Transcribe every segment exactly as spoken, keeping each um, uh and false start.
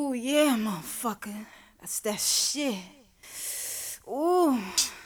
Ooh, yeah, motherfucker. That's that shit. Ooh.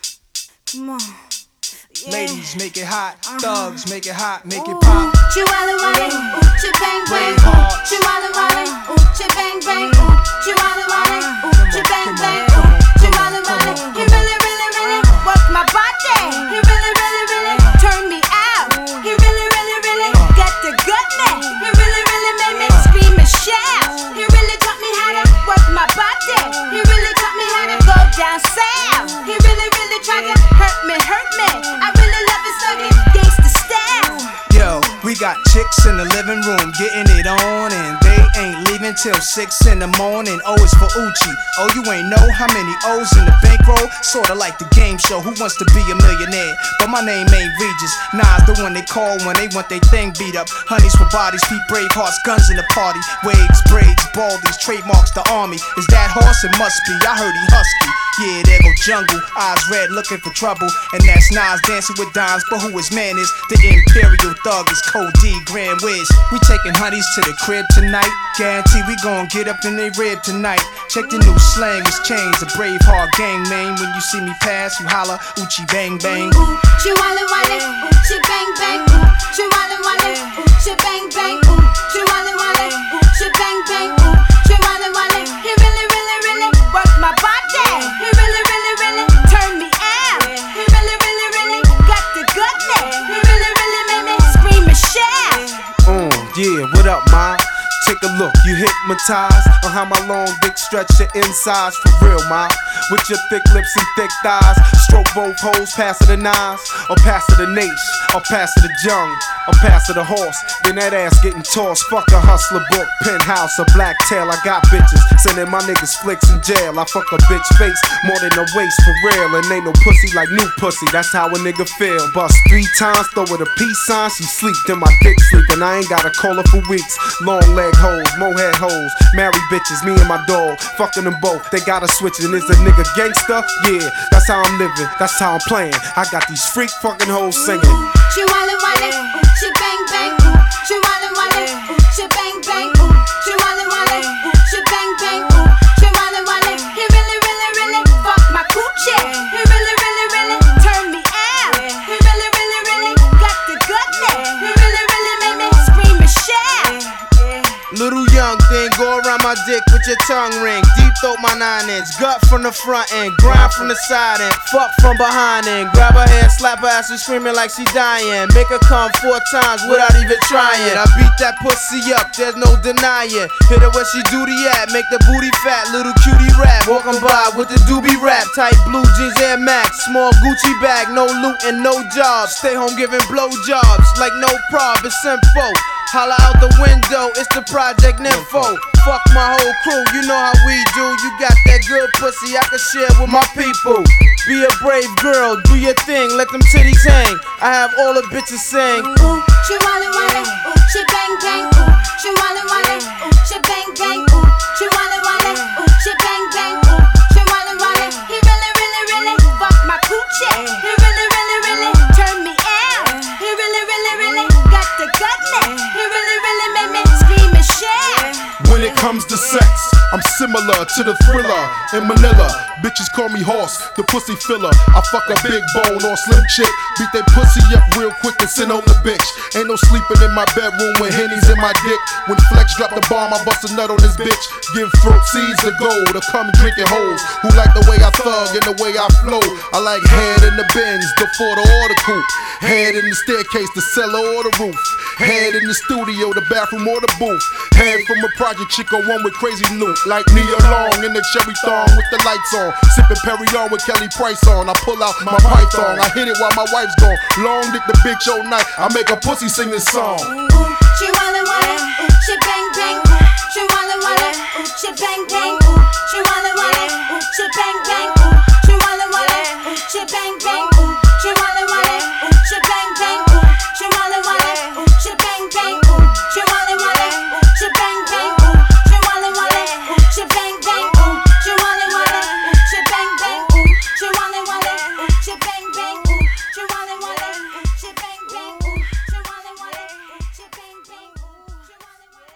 Come on. Yeah. Ladies, make it hot. Uh-huh. Thugs, make it hot. Make Ooh. it pop. Chihuahua wale, ooh, chibang bang, ooh, chihuahua wale, ooh, chibang bang, ooh, chihuahua wale, ooh, chibang bang, ooh, chihuahua wale. He really, really, really worked my body. He really, really, really turned me out. He really, really, really got the goodness. He really, really made me scream and shout. He really taught me how to work my body. He really taught me how to go down south. He really, really tried to hurt me, hurt me. I really love his thuggin' gangsta style. Yo, we got chicks in the living room getting it on, and they ain't leaving till six in the morning. O is for Uchi. Oh, you ain't know how many O's in the bankroll? Sorta like the game show, Who Wants to Be a Millionaire? But my name ain't Regis. Nas the one they call when they want they thing beat up. Honeys for bodies, Pete Bravehearts, guns in the party. Waves, braids, baldies, trademarks the army. Is that horse? It must be. I heard he husky. Yeah, there go Jungle, eyes red looking for trouble. And that's Nas dancing with dimes, but who his man is? The Imperial Thug is Code D, Grand Wiz. We taking honeys to the crib tonight. Guarantee we gon' get up in they rib tonight. Check the new slang, it's changed. A Braveheart gang name. When you see me pass, you holla, Uchi bang bang. Ooh, chihuahua wale, ooh, chi bang bang, ooh, chihuahua wale, ooh, chi bang bang, ooh, chihuahua wale, ooh, chi bang bang, ooh, chihuahua wale. He really, really, really worked my body. He really, really, really turned me out. He really, really, really got the goodness. He really, really made me scream and shout. Uh, yeah, what up, ma? Take a look, you hypnotized on how my long dick stretch your insides for real, ma. With your thick lips and thick thighs, stroke both hoes, pass it the nines, or pass it the nation, or pass it the jung, or pass it the horse. Then that ass getting tossed. Fuck a hustler book, penthouse, a black tail. I got bitches sending my niggas flicks in jail. I fuck a bitch face more than a waist for real, and ain't no pussy like new pussy. That's how a nigga feel. Bust three times, throw it a peace sign. She sleep, then my dick sleep, and I ain't got a call her for weeks. Long leg hoes, mohead hoes, married bitches, me and my dog, fucking them both. They got us switching. Is a nigga gangster? Yeah, that's how I'm living, that's how I'm playing. I got these freak fucking hoes singing. Chihuahua wale, ooh, chi bang bang, ooh, chihuahua wale, ooh, chi bang bang, ooh, chihuahua wale, ooh, chi bang bang, ooh, chihuahua wale. He really, really, really fucked my coochie. He really, really, really turned me out. He really, really, really got the goodness. He really, really made me scream and shout. Little young thing, go around my dick with your tongue ring. Deep throat my nine inch, gut from the front end, grind from the side end, fuck from behind end. Grab her hand, slap her ass and screaming like she dying. Make her come four times without even trying. I beat that pussy up, there's no denying. Hit her where she duty at, make the booty fat. Little cutie rap, walking by with the doobie rap. Tight blue jeans, Air Max, small Gucci bag. No loot and no jobs, stay home giving blow jobs. Like no prob, it's info. Holla out the window, it's the Project Nympho. Fuck my whole crew, you know how we do. You got that good pussy I can share with my people. Be a brave girl, do your thing, let them titties hang. I have all the bitches sing. Ooh, chihuahua wale, ooh, chi bang bang, ooh, chihuahua wale, ooh, chi bang bang, ooh, chihuahua wale, ooh, chi bang bang, ooh, chihuahua wale. He really, really, really fucked my coochie. He really, really, really turned me out. He really, really, really got the goodness. He really, really made me scream and shout. When it comes to sex, I'm similar to the Thriller in Manila. Bitches call me horse, the pussy filler. I fuck a big bone or slim chick, beat that pussy up real quick and send on the bitch. Ain't no sleeping in my bedroom with hennies in my dick. When Flex drop the bomb, I bust a nut on this bitch. Give throat seeds to gold, or come drinking hoes. Who like the way I thug and the way I flow? I like head in the Benz before the order coupe. Head in the staircase, the cellar or the roof. Head in the studio, the bathroom or the booth. Head from a project chick or one with crazy loot. Like Nia Long in the cherry thong with the lights on. Sipping Perry on with Kelly Price on. I pull out my python, I hit it while my wife's gone. Long dick the bitch all night, I make a pussy sing this song. Ooh, chihuahua wale, ooh, chi bang bang, ooh, chihuahua wale, ooh, chi bang bang.